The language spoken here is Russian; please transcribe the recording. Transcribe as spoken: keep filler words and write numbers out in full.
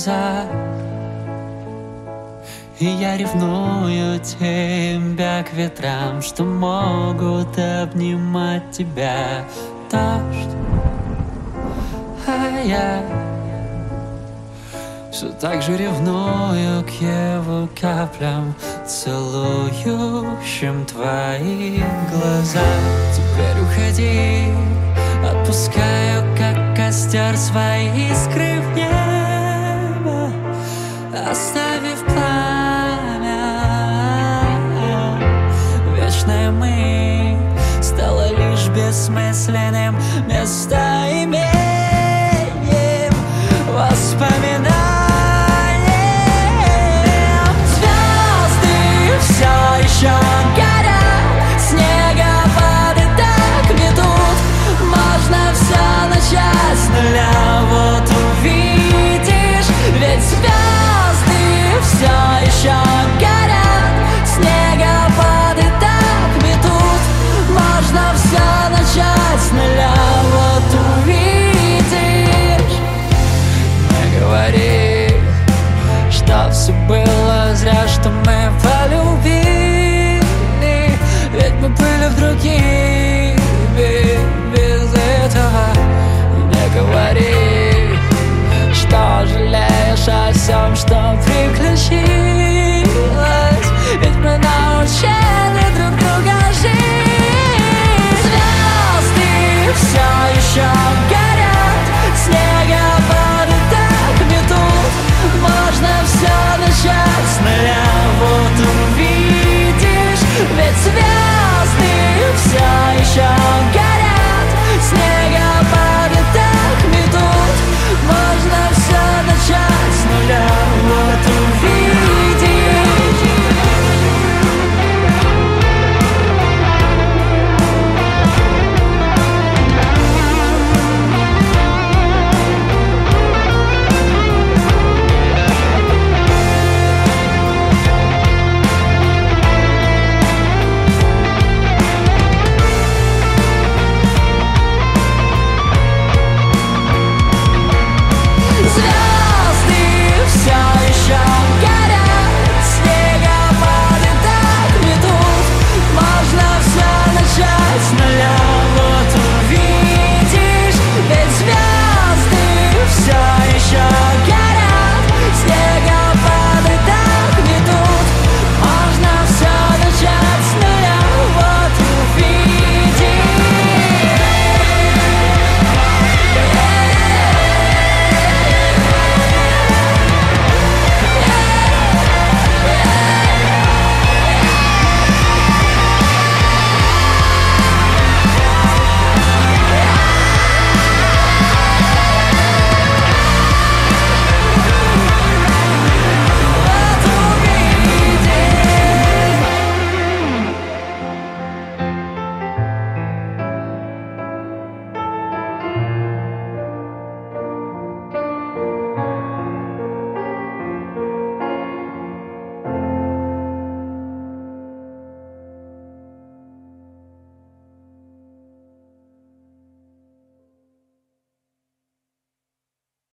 глаза. И я ревную тебя к ветрам, что могут обнимать тебя. Дождь, а я все так же ревную к его каплям, целующим твои глаза. Теперь уходи, отпускаю, как костер, свои искры в небо, оставив пламя. Вечное мы стало лишь бессмысленным местоимением, воспоминанием. Звезды все еще горят, снегопады так метут. Можно все начать с нуля, вот увидишь. Ведь звезды все еще горят, снегопады так метут. Можно все начать с нуля, вот увидишь. Не говори, что все было зря, что мы полюбили. Ведь мы были другими без этого. Не говори, что жалеешь о всем, что приключилось.